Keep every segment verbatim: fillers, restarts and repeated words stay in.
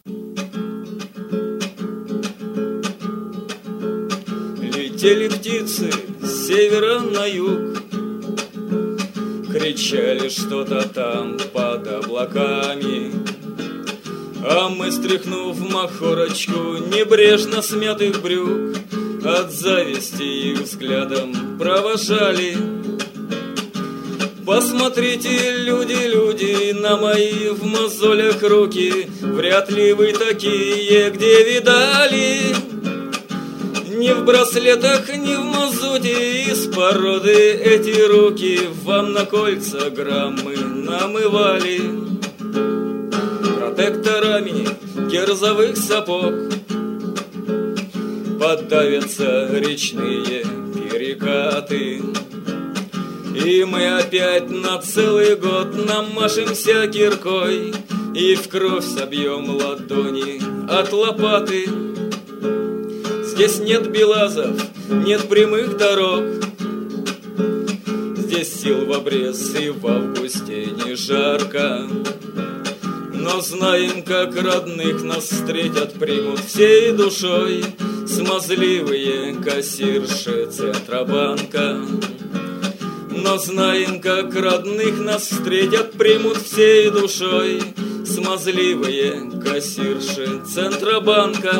Летели птицы с севера на юг, кричали что-то там под облаками, а мы, стряхнув махорочку небрежно смятых брюк, от зависти их взглядом провожали. Посмотрите, люди, люди, на мои в мозолях руки, вряд ли вы такие где видали. Ни в браслетах, ни в мазуте из породы эти руки вам на кольца граммы намывали. Протекторами кирзовых сапог поддавятся речные перекаты, и мы опять на целый год намажемся киркой и в кровь собьем ладони от лопаты. Здесь нет белазов, нет прямых дорог, здесь сил в обрез и в августе не жарко. Но знаем, как родных нас встретят, примут всей душой смазливые кассирши Центробанка. Но знаем, как родных нас встретят, примут всей душой смазливые кассирши Центробанка.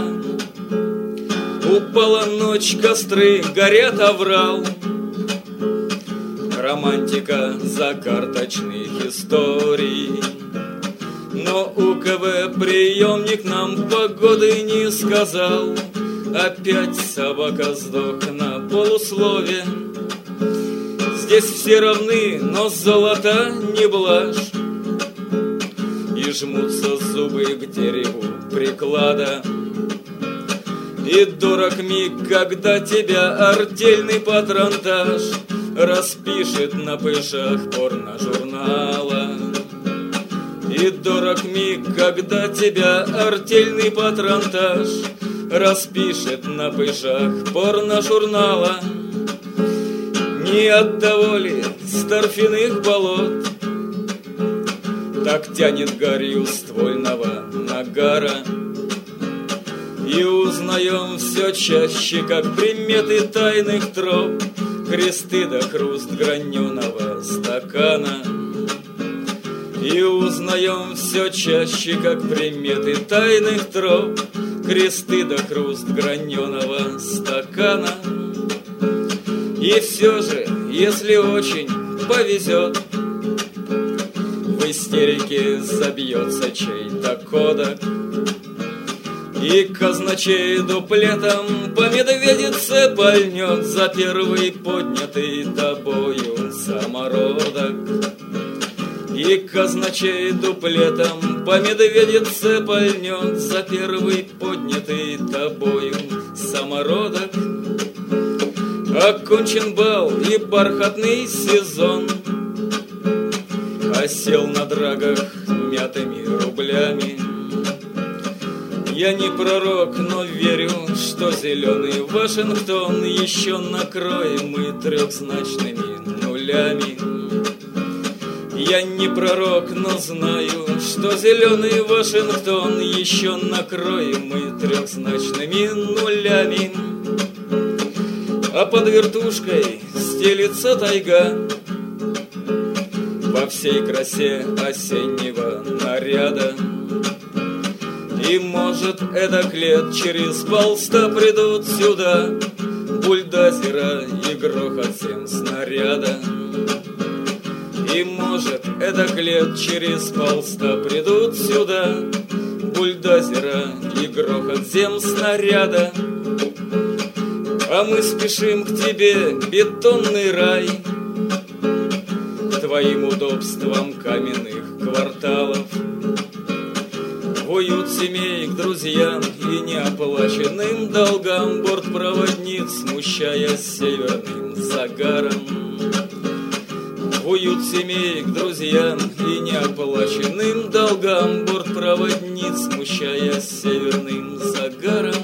Упала ночь, костры горят, оврал, романтика закарточных историй. Но у КВ приемник нам погоды не сказал, опять собака сдох на полуслове. Здесь все равны, но золота не блажь, и жмутся зубы к дереву приклада. И дурак миг, когда тебя артельный патронтаж распишет на пышах порножурнала. И дурак миг, когда тебя артельный патронтаж распишет на пышах порножурнала. Не от того ли с торфяных болот так тянет гарью ствольного нагара? И узнаем все чаще, как приметы тайных троп, кресты да хруст граненого стакана. И узнаем все чаще, как приметы тайных троп, кресты да хруст граненого стакана. И все же, если очень повезет, в истерике забьется чей-то кодек, и казначей дуплетом по медведице пальнет за первый поднятый тобою самородок. И казначей дуплетом по медведице пальнет за первый поднятый тобою самородок. Окончен бал и бархатный сезон, осел на драгах мятыми рублями. Я не пророк, но верю, что зеленый Вашингтон еще накроем мы трехзначными нулями. Я не пророк, но знаю, что зеленый Вашингтон еще накроем мы трехзначными нулями. А под вертушкой стелится тайга во всей красе осеннего наряда. И, может, эдак лет через полста придут сюда бульдозера и грохот семь снаряда. И, может, эдак лет через полста придут сюда бульдозера и грохот семь снаряда. А мы спешим к тебе, бетонный рай, к твоим удобствам каменных кварталов, в уют семей, к друзьям и неоплаченным долгам бортпроводниц, смущаясь северным загаром. В уют семей, к друзьям и неоплаченным долгам бортпроводниц, смущаясь северным загаром.